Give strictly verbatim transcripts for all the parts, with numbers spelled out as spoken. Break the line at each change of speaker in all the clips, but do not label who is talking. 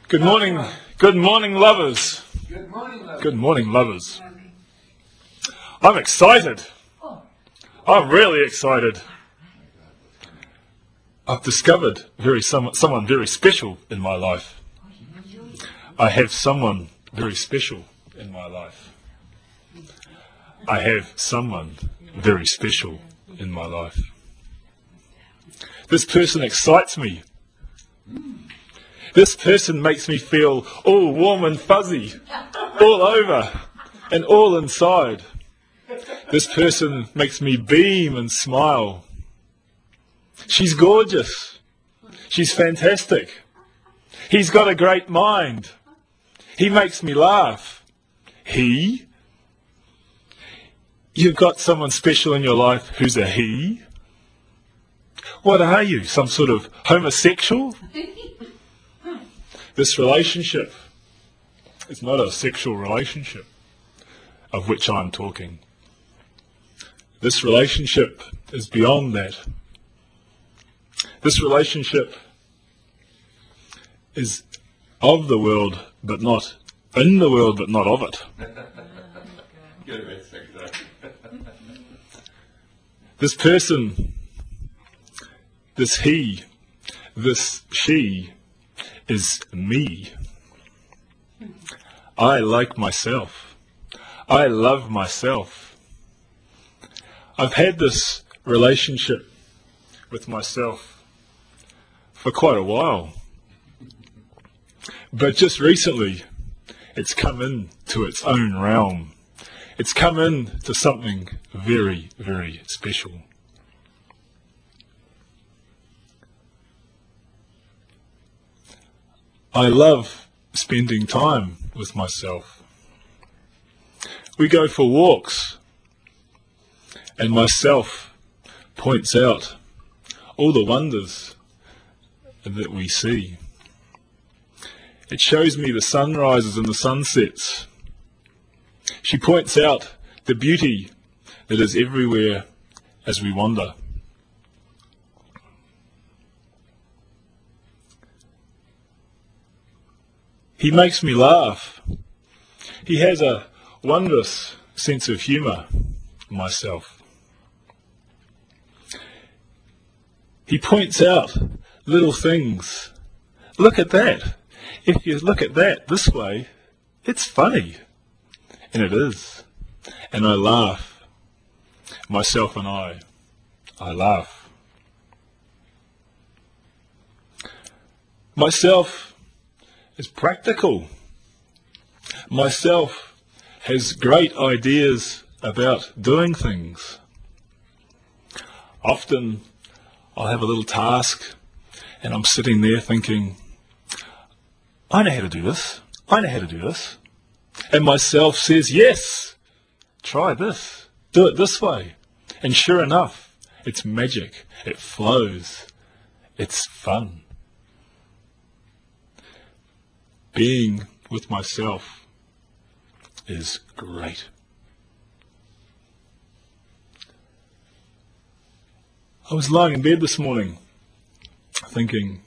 Good morning, good morning, lovers.
Good morning, lovers.
Good morning, lovers. I'm excited. I'm really excited. I've discovered very some, someone very special in my life. I have someone very special in my life. I have someone very special in my life. This person excites me. This person makes me feel all warm and fuzzy, all over and all inside. This person makes me beam and smile. She's gorgeous. She's fantastic. He's got a great mind. He makes me laugh. He? You've got someone special in your life who's a he? What are you, some sort of homosexual? This relationship is not a sexual relationship of which I'm talking. This relationship is beyond that. This relationship is of the world, but not in the world, but not of it. This person, this he, this she, is me. I like myself. I love myself. I've had this relationship with myself for quite a while. But just recently, it's come into its own realm. It's come into something very, very special. I love spending time with myself. We go for walks, and myself points out all the wonders that we see. It shows me the sunrises and the sunsets. She points out the beauty that is everywhere as we wander. He makes me laugh. He has a wondrous sense of humour, myself. He points out little things. Look at that. If you look at that this way, it's funny. And it is. And I laugh. Myself and I. I laugh. Myself is practical. Myself has great ideas about doing things. Often I'll have a little task and I'm sitting there thinking, I know how to do this. I know how to do this. And myself says, yes, try this. Do it this way. And sure enough, it's magic. It flows. It's fun. Being with myself is great. I was lying in bed this morning thinking,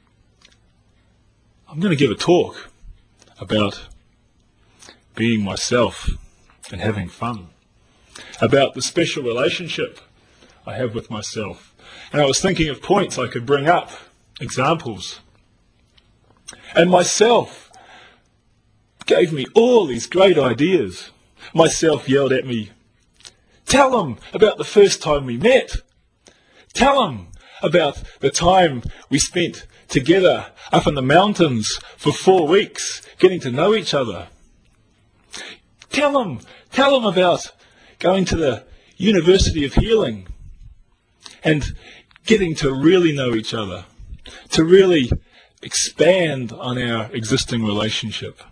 I'm going to give a talk about being myself and having fun, about the special relationship I have with myself. And I was thinking of points I could bring up, examples. And myself gave me all these great ideas. Myself yelled at me, tell them about the first time we met. Tell them about the time we spent together up in the mountains for four weeks, getting to know each other. Tell them, tell them about going to the University of Healing and getting to really know each other, to really expand on our existing relationship.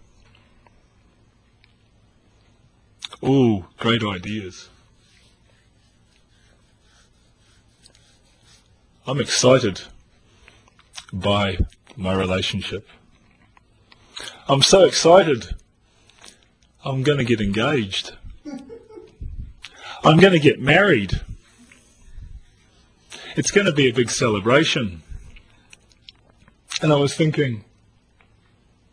Ooh, great ideas. I'm excited by my relationship. I'm so excited. I'm going to get engaged. I'm going to get married. It's going to be a big celebration. And I was thinking,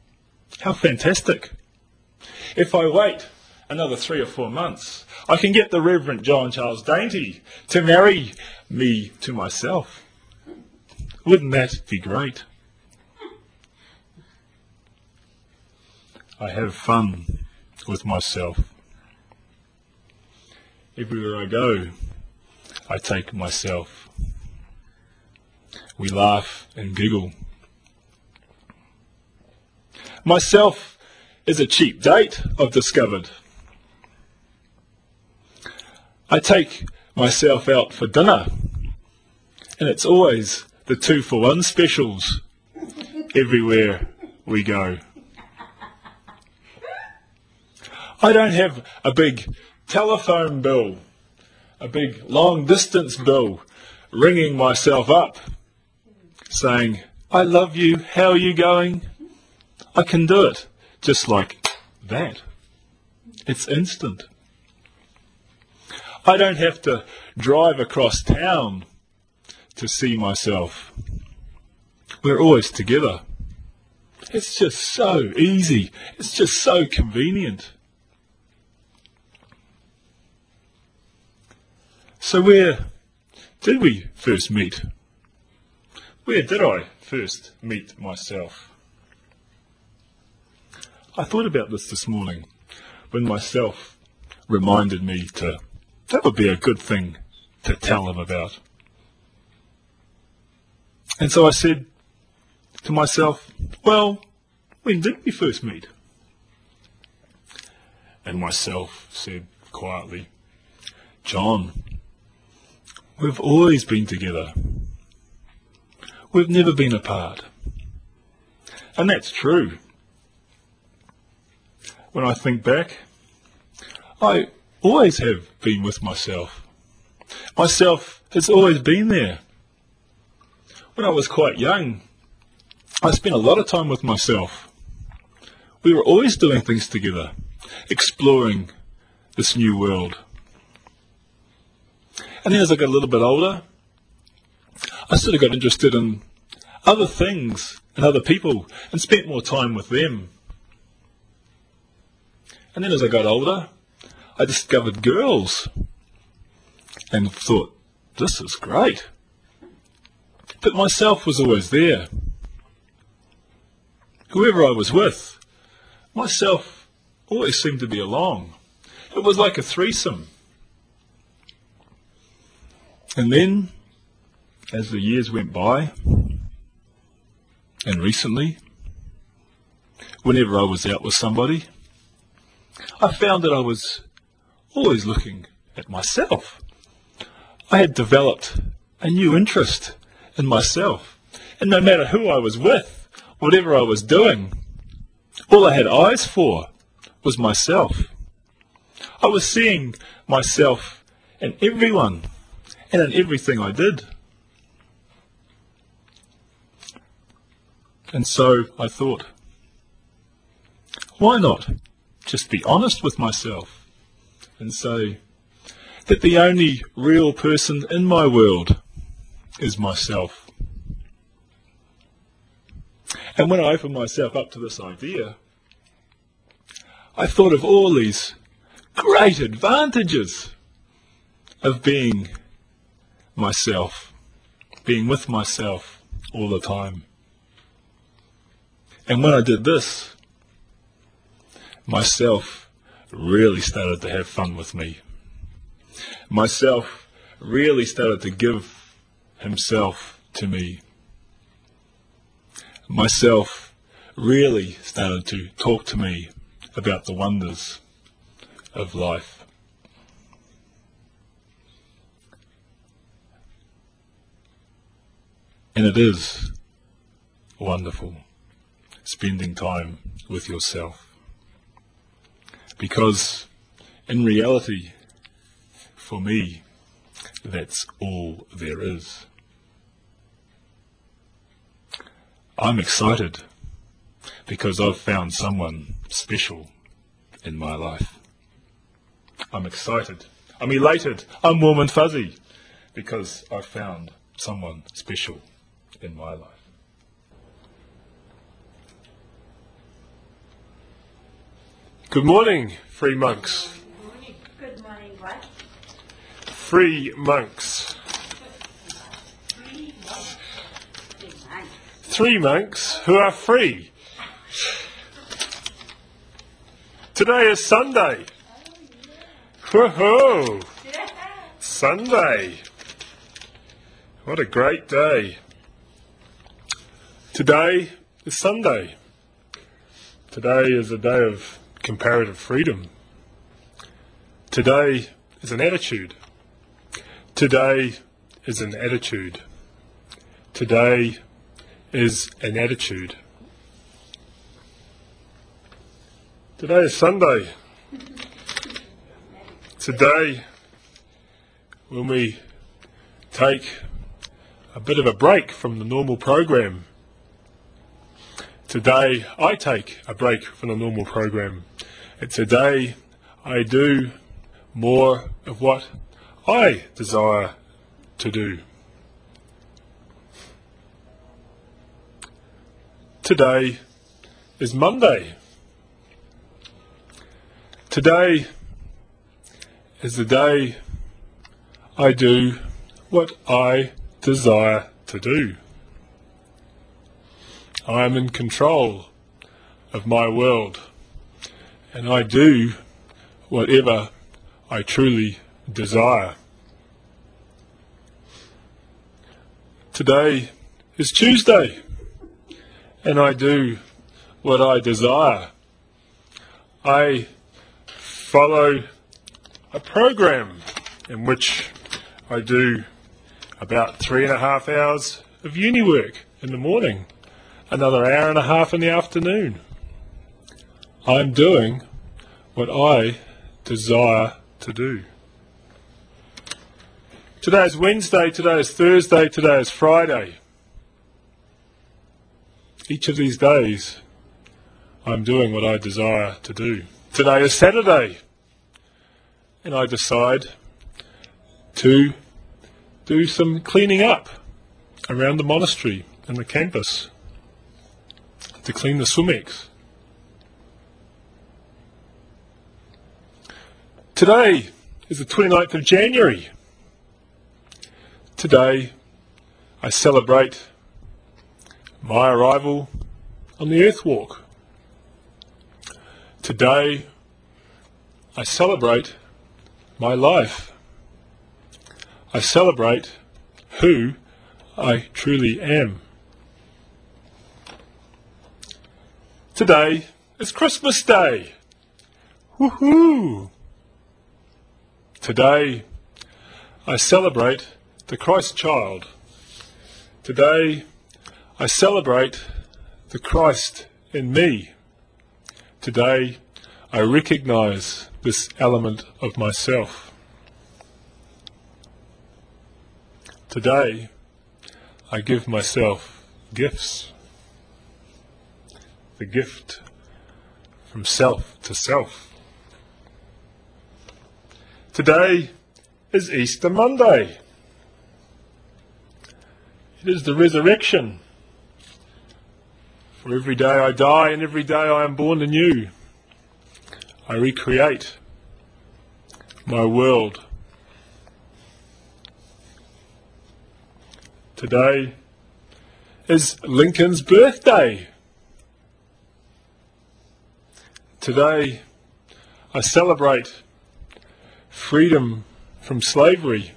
How fantastic. If I wait another three or four months, I can get the Reverend John Charles Dainty to marry me to myself. Wouldn't that be great? I have fun with myself. Everywhere I go, I take myself. We laugh and giggle. Myself is a cheap date, I've discovered. I take myself out for dinner, and it's always the two for one specials everywhere we go. I don't have a big telephone bill, a big long distance bill, ringing myself up, saying, I love you, how are you going? I can do it just like that. It's instant. I don't have to drive across town to see myself. We're always together. It's just so easy. It's just so convenient. So where did we first meet? Where did I first meet myself? I thought about this this morning when myself reminded me to, that would be a good thing to tell him about. And so I said to myself, well, when did we first meet? And myself said quietly, John, we've always been together. We've never been apart. And that's true. When I think back, I always have been with myself. Myself has always been there. When I was quite young, I spent a lot of time with myself. We were always doing things together, exploring this new world. And then as I got a little bit older, I sort of got interested in other things and other people and spent more time with them. And then as I got older, I discovered girls and thought, this is great. But myself was always there. Whoever I was with, myself always seemed to be along. It was like a threesome. And then, as the years went by, and recently, whenever I was out with somebody, I found that I was always looking at myself. I had developed a new interest in myself. And no matter who I was with, whatever I was doing, all I had eyes for was myself. I was seeing myself in everyone and in everything I did. And so I thought, why not just be honest with myself and say that the only real person in my world is myself. And when I opened myself up to this idea, I thought of all these great advantages of being myself, being with myself all the time. And when I did this, myself really started to have fun with me. Myself really started to give himself to me. Myself really started to talk to me about the wonders of life. And it is wonderful spending time with yourself. Because in reality, for me, that's all there is. I'm excited because I've found someone special in my life. I'm excited. I'm elated. I'm warm and fuzzy because I've found someone special in my life.
Good morning, free monks.
Good morning, what?
Free monks.
Three months. Three months.
Three monks who are free. Today is Sunday. Woohoo! Sunday. What a great day. Today is Sunday. Today is a day of comparative freedom. Today is an attitude. Today is an attitude. Today is an attitude. Today is Sunday. Today, when we take a bit of a break from the normal program. Today, I take a break from the normal program. And today, I do more of what I desire to do. Today is Monday. Today is the day I do what I desire to do. I am in control of my world, and I do whatever I truly desire. Today is Tuesday, and I do what I desire. I follow a program in which I do about three and a half hours of uni work in the morning, another hour and a half in the afternoon. I'm doing what I desire to do. Today is Wednesday, today is Thursday, today is Friday. Each of these days, I'm doing what I desire to do. Today is Saturday, and I decide to do some cleaning up around the monastery and the campus, to clean the swimmings. Today is the twenty-ninth of January. Today I celebrate my arrival on the Earth Walk. Today I celebrate my life. I celebrate who I truly am. Today is Christmas Day. Woohoo! Today I celebrate the Christ child. Today I celebrate the Christ in me. Today I recognize this element of myself. Today I give myself gifts. The gift from self to self. Today is Easter Monday. It is the resurrection. For every day I die and every day I am born anew. I recreate my world. Today is Lincoln's birthday. Today I celebrate freedom from slavery.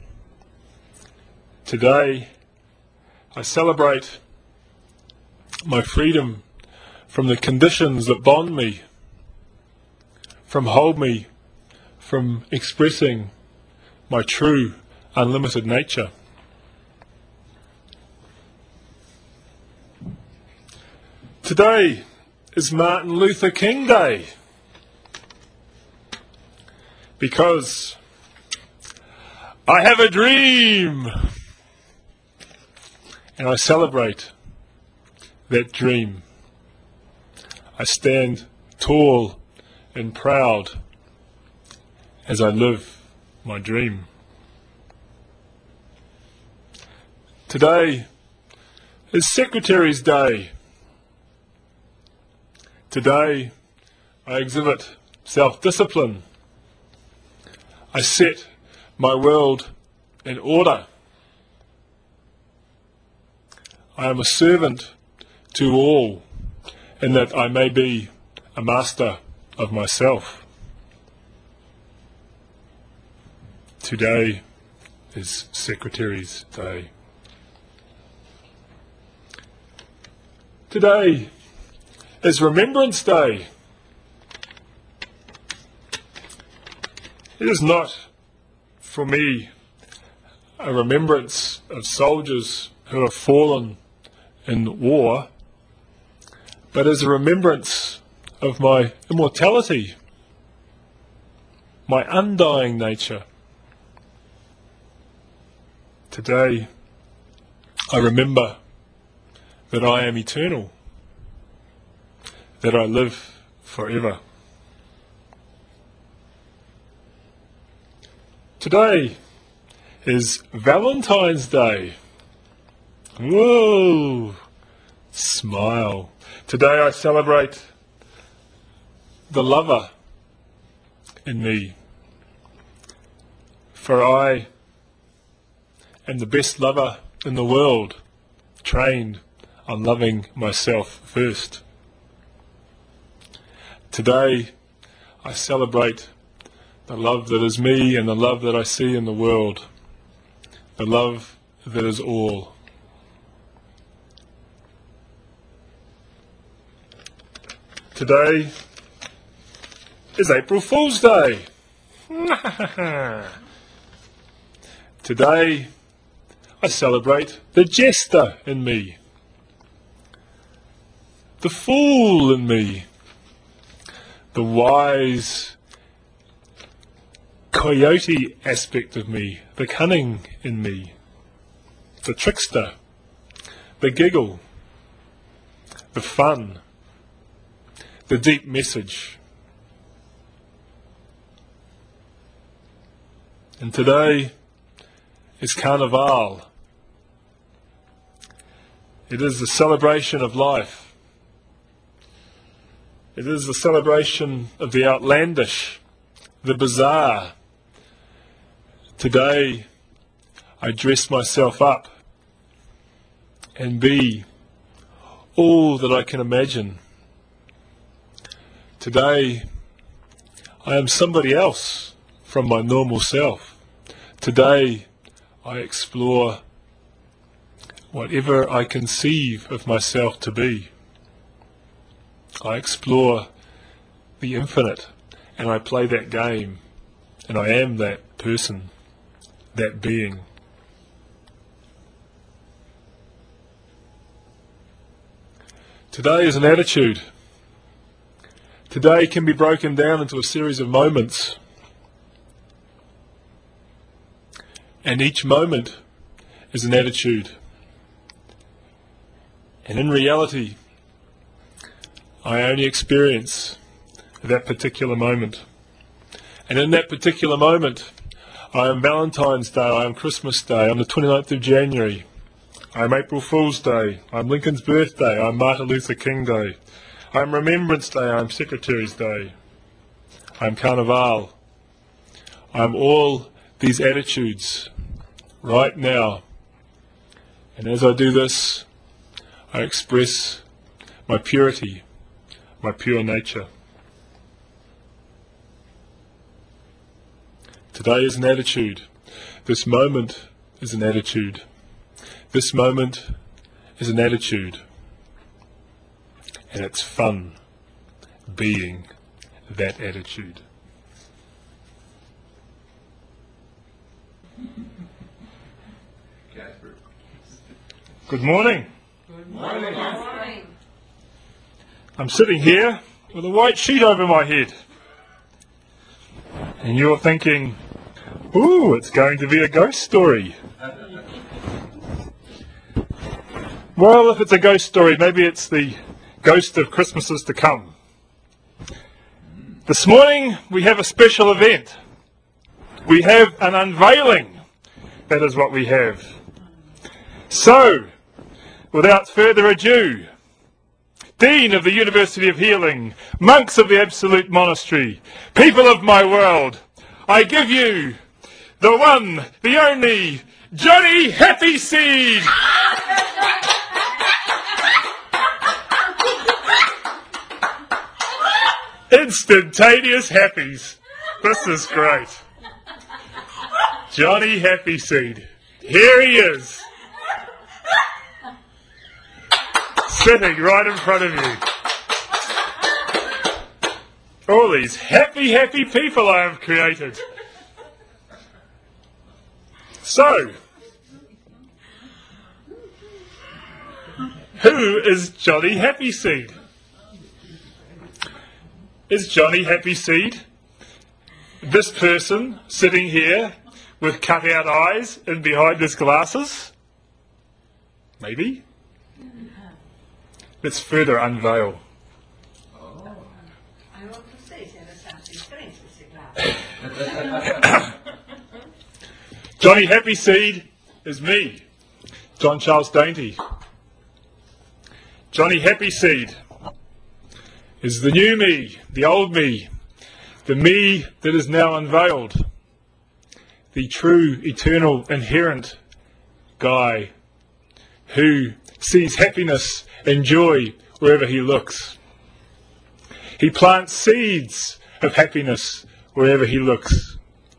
Today I celebrate my freedom from the conditions that bond me, from hold me from expressing my true unlimited nature. Today is Martin Luther King Day, because I have a dream, and I celebrate that dream. I stand tall and proud as I live my dream. Today is Secretary's Day. Today I exhibit self-discipline. I set my world in order. I am a servant to all, in that I may be a master of myself. Today is Secretary's Day. Today is Remembrance Day. It is not, for me, a remembrance of soldiers who have fallen in war, but as a remembrance of my immortality, my undying nature. Today, I remember that I am eternal, that I live forever. Today is Valentine's Day. Whoa! Smile. Today I celebrate the lover in me, for I am the best lover in the world, trained on loving myself first. Today I celebrate the love that is me and the love that I see in the world, the love that is all. Today is April Fool's Day. Today I celebrate the jester in me, the fool in me, the wise coyote aspect of me, the cunning in me, the trickster, the giggle, the fun, the deep message. And today is Carnival. It is the celebration of life. It is the celebration of the outlandish, the bizarre. Today I dress myself up and be all that I can imagine. Today I am somebody else from my normal self. Today I explore whatever I conceive of myself to be. I explore the infinite and I play that game, and I am that person, that being. Today is an attitude. Today can be broken down into a series of moments. And each moment is an attitude. And in reality, I only experience that particular moment. And in that particular moment, I am Valentine's Day, I am Christmas Day, I'm the twenty-ninth of January, I'm April Fool's Day, I'm Lincoln's birthday, I'm Martin Luther King Day, I'm Remembrance Day, I'm Secretary's Day, I'm Carnival. I'm all these attitudes right now. And as I do this, I express my purity, my pure nature. Today is an attitude. This moment is an attitude. This moment is an attitude. And it's fun being that attitude. Good morning.
Good morning.
I'm sitting here with a white sheet over my head. And you're thinking, ooh, it's going to be a ghost story. Well, if it's a ghost story, maybe it's the ghost of Christmases to come. This morning we have a special event. We have an unveiling. That is what we have. So, without further ado, Dean of the University of Healing, monks of the Absolute Monastery, people of my world, I give you the one, the only, Johnny Happy Seed! Instantaneous happies. This is great. Johnny Happy Seed. Here he is. Sitting right in front of you. All these happy, happy people I have created. So, who is Johnny Happy Seed? Is Johnny Happy Seed this person sitting here with cut-out eyes and behind his glasses? Maybe. Let's further unveil.
I want to say there is something strange with the glass.
Johnny Happy Seed is me, John Charles Dainty. Johnny Happy Seed is the new me, the old me, the me that is now unveiled, the true, eternal, inherent guy who sees happiness and joy wherever he looks. He plants seeds of happiness wherever he looks.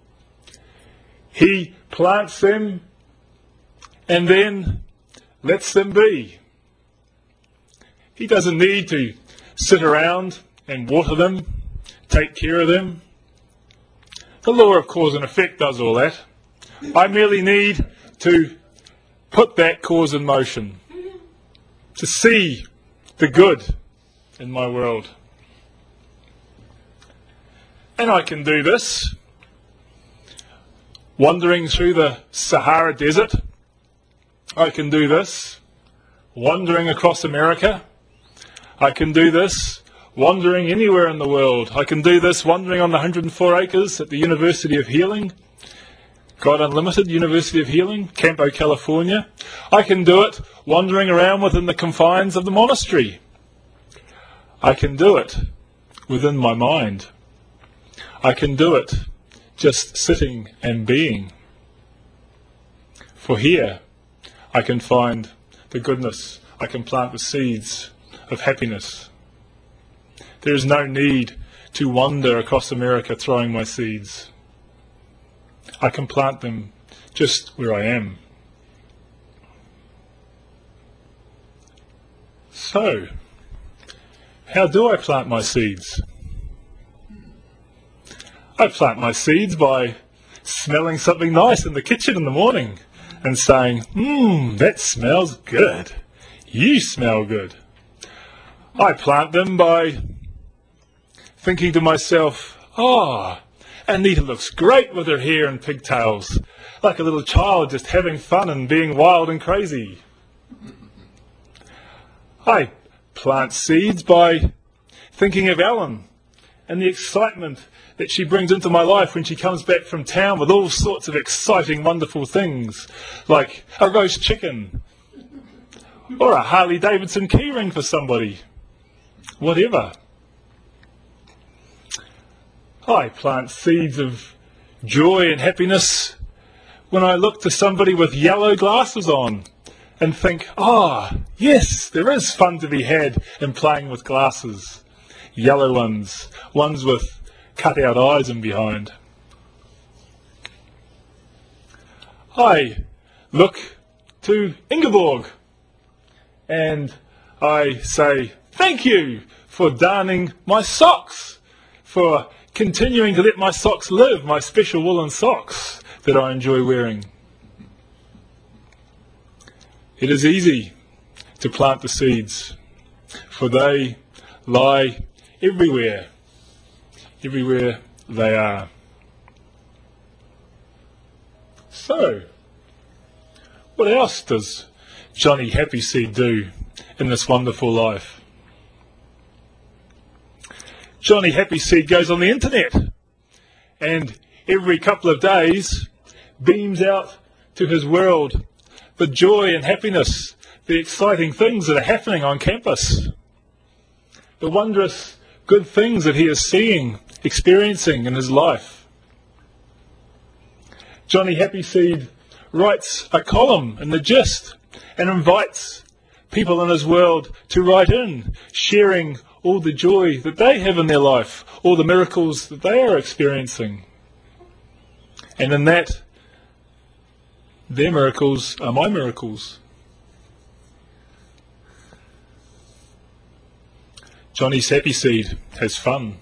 He plants them and then lets them be. He doesn't need to sit around and water them, take care of them. The law of cause and effect does all that. I merely need to put that cause in motion, to see the good in my world. And I can do this wandering through the Sahara Desert. I can do this wandering across America. I can do this wandering anywhere in the world. I can do this wandering on the one hundred four acres at the University of Healing, God Unlimited University of Healing, Campo, California. I can do it wandering around within the confines of the monastery. I can do it within my mind. I can do it just sitting and being. For here I can find the goodness. I can plant the seeds of happiness. There is no need to wander across America throwing my seeds. I can plant them just where I am. So, how do I plant my seeds? I plant my seeds by smelling something nice in the kitchen in the morning and saying, mmm, that smells good. You smell good. I plant them by thinking to myself, ah, oh, Anita looks great with her hair and pigtails, like a little child just having fun and being wild and crazy. I plant seeds by thinking of Ellen and the excitement that she brings into my life when she comes back from town with all sorts of exciting, wonderful things, like a roast chicken or a Harley Davidson keyring for somebody. Whatever. I plant seeds of joy and happiness when I look to somebody with yellow glasses on and think, ah, oh, yes, there is fun to be had in playing with glasses. Yellow ones, ones with cut-out eyes in behind. I look to Ingeborg and I say, thank you for darning my socks, for continuing to let my socks live, my special woolen socks that I enjoy wearing. It is easy to plant the seeds, for they lie everywhere, everywhere they are. So, what else does Johnny Happy Seed do in this wonderful life? Johnny Happy Seed goes on the internet and every couple of days beams out to his world the joy and happiness, the exciting things that are happening on campus.
the wondrous good things that he is seeing, experiencing in his life. Johnny Happyseed writes a column in The Gist and invites people in his world to write in, sharing all the joy that they have in their life, all the miracles that they are experiencing. And in that, their miracles are my miracles. Johnny Happyseed has fun.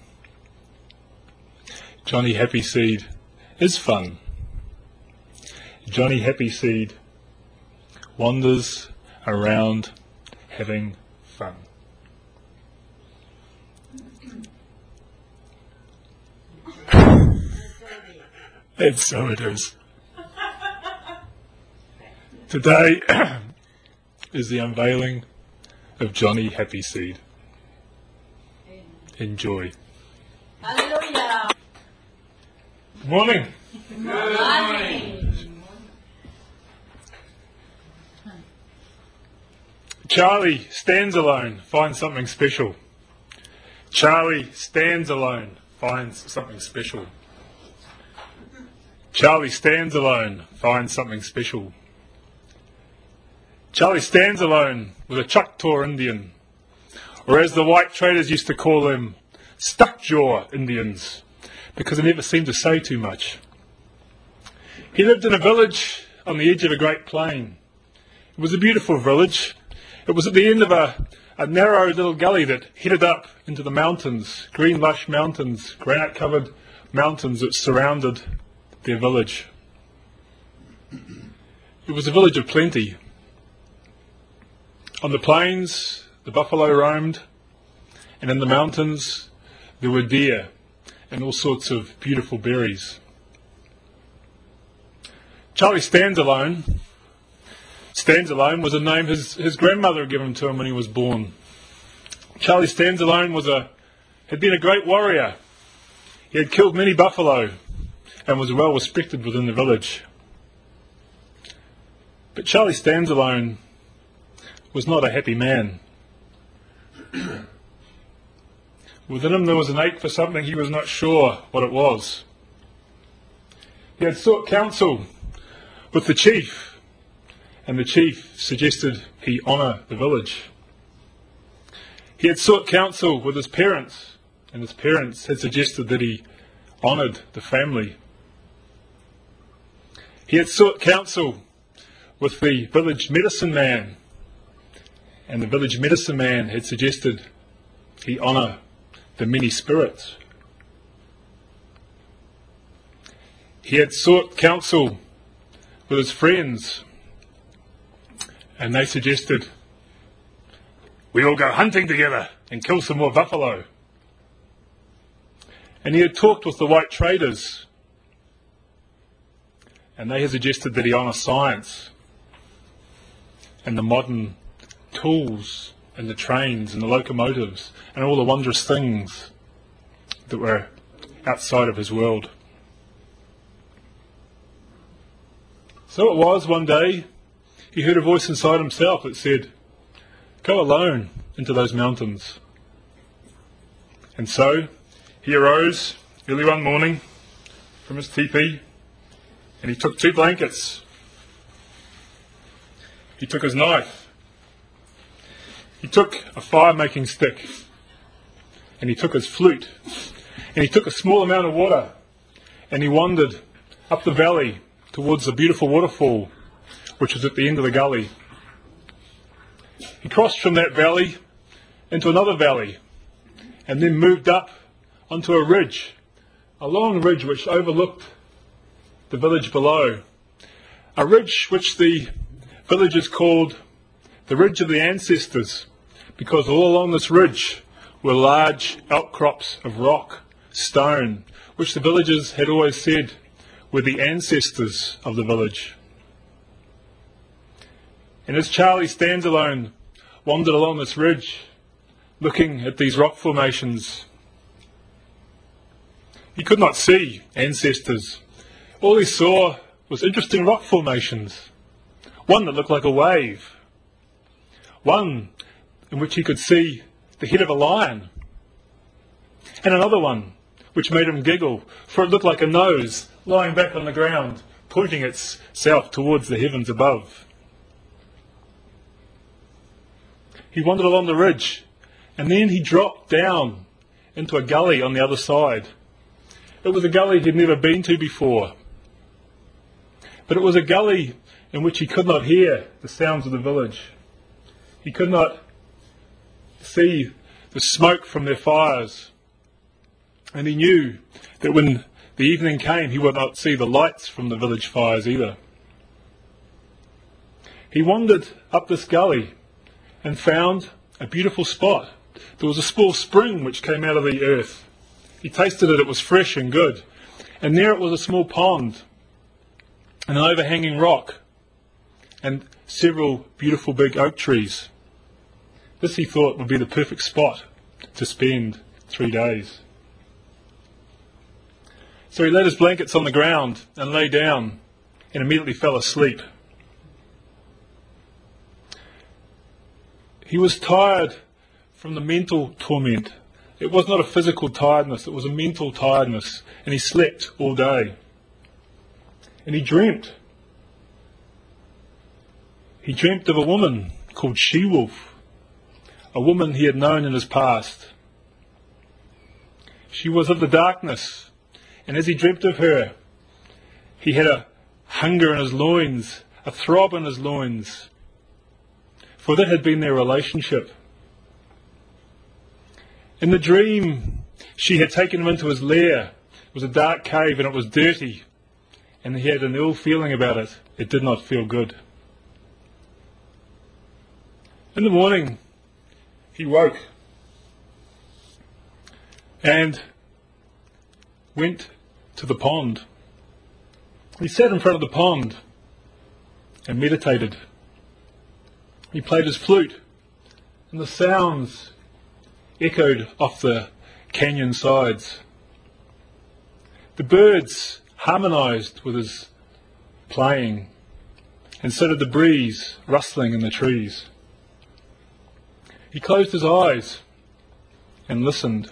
Johnny Happyseed is fun. Johnny Happyseed wanders around having fun. And so it is. Today is the unveiling of Johnny Happyseed. Enjoy.
Hallelujah.
Good morning.
Good morning.
Charlie stands alone, finds something special. Charlie stands alone, finds something special. Charlie stands alone, finds something special. Charlie stands alone with a Choctaw Indian, or as the white traders used to call them, stuck-jaw Indians, because they never seemed to say too much. He lived in a village on the edge of a great plain. It was a beautiful village. It was at the end of a, a narrow little gully that headed up into the mountains, green lush mountains, granite-covered mountains that surrounded their village. It was a village of plenty. On the plains, the buffalo roamed, and in the mountains, there were deer and all sorts of beautiful berries. Charlie Stands Alone. Stands Alone was a name his, his grandmother had given to him when he was born. Charlie Stands Alone was a, had been a great warrior. He had killed many buffalo and was well respected within the village. But Charlie Stands Alone was not a happy man. Within him there was an ache for something he was not sure what it was. He had sought counsel with the chief, and the chief suggested he honour the village. He had sought counsel with his parents, and his parents had suggested that he honoured the family. He had sought counsel with the village medicine man, and the village medicine man had suggested he honour the many spirits. He had sought counsel with his friends, and they suggested we all go hunting together and kill some more buffalo. And he had talked with the white traders, and they had suggested that he honour science and the modern tools and the trains and the locomotives and all the wondrous things that were outside of his world. So it was one day he heard a voice inside himself that said, "Go alone into those mountains." And so he arose early one morning from his teepee, and he took two blankets. He took his knife. He took a fire-making stick, and he took his flute, and he took a small amount of water, and he wandered up the valley towards the beautiful waterfall, which was at the end of the gully. He crossed from that valley into another valley, and then moved up onto a ridge, a long ridge which overlooked the village below, a ridge which the villagers called the Ridge of the Ancestors, because all along this ridge were large outcrops of rock, stone, which the villagers had always said were the ancestors of the village. And as Charlie Stands Alone wandered along this ridge, looking at these rock formations, he could not see ancestors. All he saw was interesting rock formations. One that looked like a wave. One in which he could see the the head of a lion. And another one, which made him giggle, for it looked like a nose lying back on the ground, pointing itself towards the heavens above. He wandered along the ridge, and then he dropped down into a gully on the other side. It was a gully he'd never been to before, but it was a gully in which he could not hear the sounds of the village. He could not see the smoke from their fires, and he knew that when the evening came he would not see the lights from the village fires either. He wandered up this gully and found a beautiful spot. There was a small spring which came out of the earth. He tasted it, it was fresh and good. And there it was a small pond, and an overhanging rock, and several beautiful big oak trees. This he thought would be the perfect spot to spend three days. So he laid his blankets on the ground and lay down and immediately fell asleep. He was tired from the mental torment. It was not a physical tiredness, it was a mental tiredness, and he slept all day. And he dreamt. He dreamt of a woman called She-Wolf, a woman he had known in his past. She was of the darkness, and as he dreamt of her, he had a hunger in his loins, a throb in his loins, for that had been their relationship. In the dream, she had taken him into his lair. It was a dark cave and it was dirty, and he had an ill feeling about it. It did not feel good. In the morning, he woke and went to the pond. He sat in front of the pond and meditated. He played his flute, and the sounds echoed off the canyon sides. The birds harmonized with his playing, and so did the breeze rustling in the trees. He closed his eyes and listened.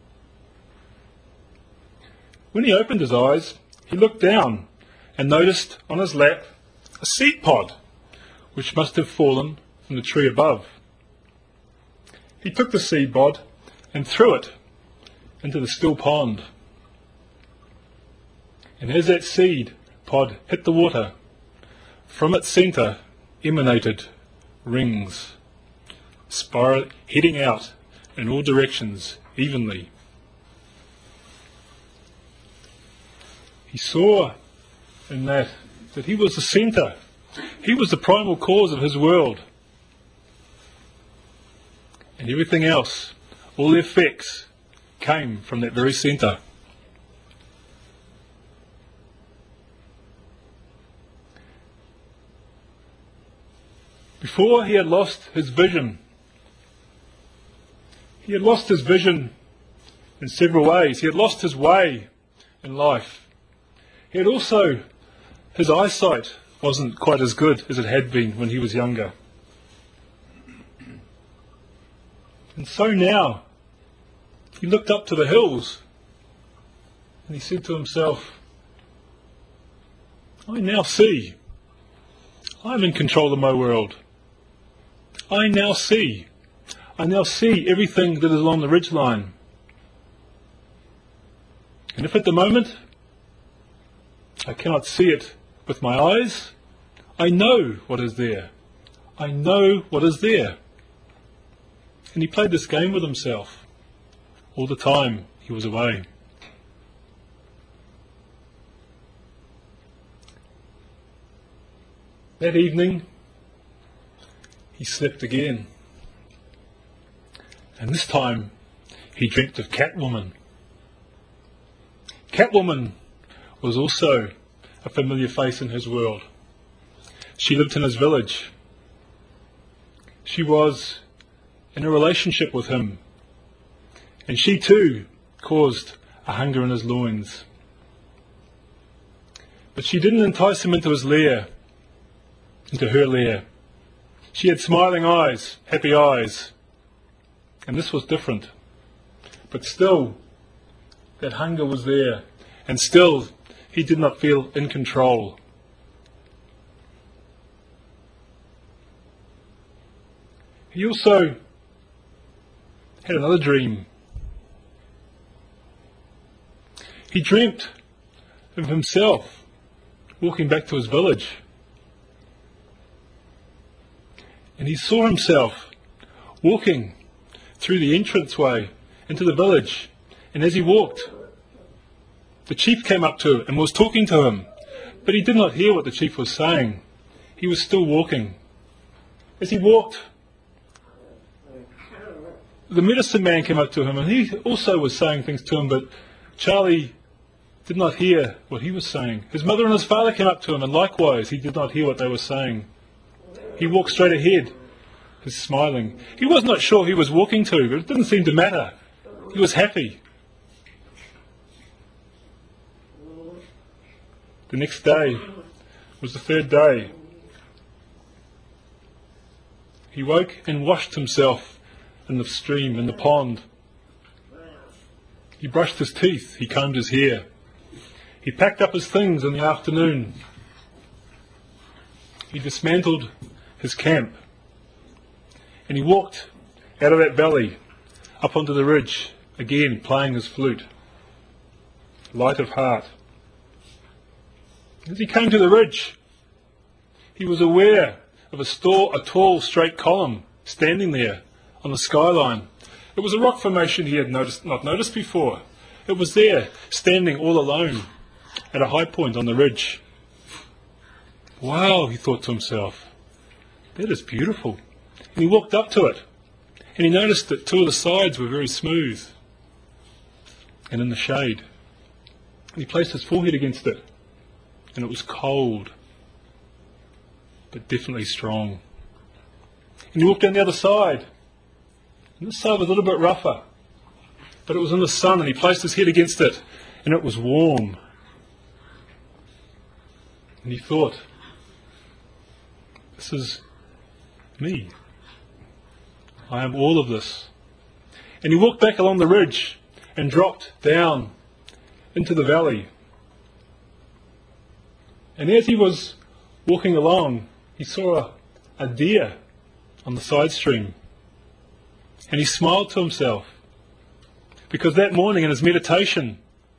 When he opened his eyes, he looked down and noticed on his lap a seed pod, which must have fallen from the tree above. He took the seed pod and threw it into the still pond. And as that seed pod hit the water, from its centre emanated rings, spiral heading out in all directions evenly. He saw in that that he was the centre. He was the primal cause of his world. And everything else, all the effects, came from that very centre. Before he had lost his vision, he had lost his vision in several ways. He had lost his way in life. He had also, his eyesight wasn't quite as good as it had been when he was younger. And so now, he looked up to the hills and he said to himself, I now see. I'm in control of my world. I now see. I now see everything that is along the ridgeline. And if at the moment I cannot see it with my eyes, I know what is there. I know what is there. And he played this game with himself all the time he was away. That evening, he slept again. And this time, he dreamt of Catwoman. Catwoman was also a familiar face in his world. She lived in his village. She was in a relationship with him. And she too caused a hunger in his loins. But she didn't entice him into his lair, into her lair. She had smiling eyes, happy eyes. And this was different. But still, that hunger was there. And still, he did not feel in control. He also had another dream. He dreamt of himself walking back to his village. And he saw himself walking through the entranceway into the village. And as he walked, the chief came up to him and was talking to him. But he did not hear what the chief was saying. He was still walking. As he walked, the medicine man came up to him, and he also was saying things to him, but Charlie did not hear what he was saying. His mother and his father came up to him, and likewise he did not hear what they were saying. He walked straight ahead, his smiling. He was not sure who he was walking to, but it didn't seem to matter. He was happy. The next day was the third day. He woke and washed himself in the stream, in the pond. He brushed his teeth, he combed his hair. He packed up his things in the afternoon. He dismantled his camp. And he walked out of that valley up onto the ridge, again playing his flute, light of heart. As he came to the ridge, he was aware of a, store, a tall, straight column standing there on the skyline. It was a rock formation he had noticed, not noticed before. It was there, standing all alone at a high point on the ridge. Wow, he thought to himself, that is beautiful. And he walked up to it, and he noticed that two of the sides were very smooth and in the shade. And he placed his forehead against it, and it was cold, but definitely strong. And he walked down the other side, and this side was a little bit rougher, but it was in the sun, and he placed his head against it, and it was warm. And he thought, this is me. I am all of this. And he walked back along the ridge and dropped down into the valley. And as he was walking along, he saw a, a deer on the side stream. And he smiled to himself, because that morning in his meditation,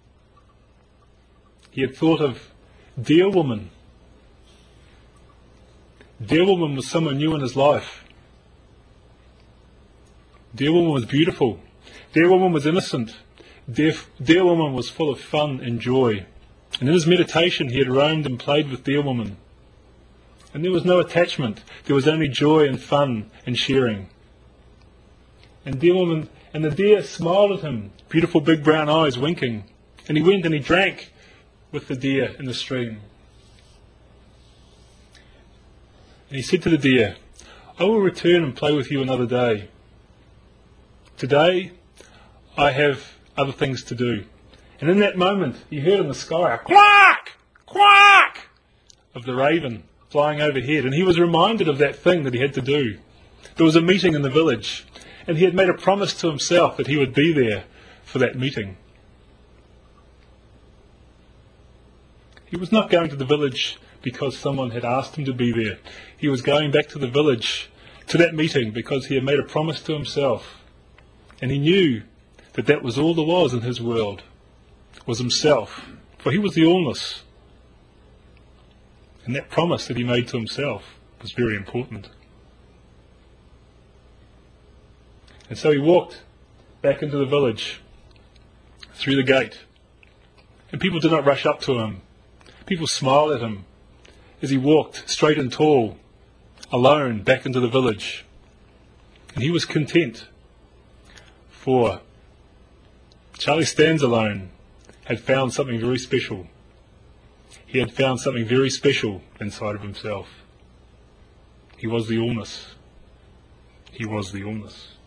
he had thought of Deer Woman. Deer Woman was someone new in his life. Deer Woman was beautiful. Deer Woman was innocent. Deer, Deer Woman was full of fun and joy. And in his meditation, he had roamed and played with Deer Woman. And there was no attachment. There was only joy and fun and sharing. And Deer Woman, and the deer smiled at him, beautiful big brown eyes winking. And he went and he drank with the deer in the stream. And he said to the deer, I will return and play with you another day. Today, I have other things to do. And in that moment, he heard in the sky a quack, quack of the raven flying overhead. And he was reminded of that thing that he had to do. There was a meeting in the village, and he had made a promise to himself that he would be there for that meeting. He was not going to the village because someone had asked him to be there. He was going back to the village, to that meeting, because he had made a promise to himself. And he knew that that was all there was in his world, was himself. For he was the allness. And that promise that he made to himself was very important. And so he walked back into the village, through the gate. And people did not rush up to him. People smiled at him as he walked straight and tall, alone, back into the village. And he was content, for Charlie Stands Alone had found something very special. He had found something very special inside of himself. He was the allness. He was the allness.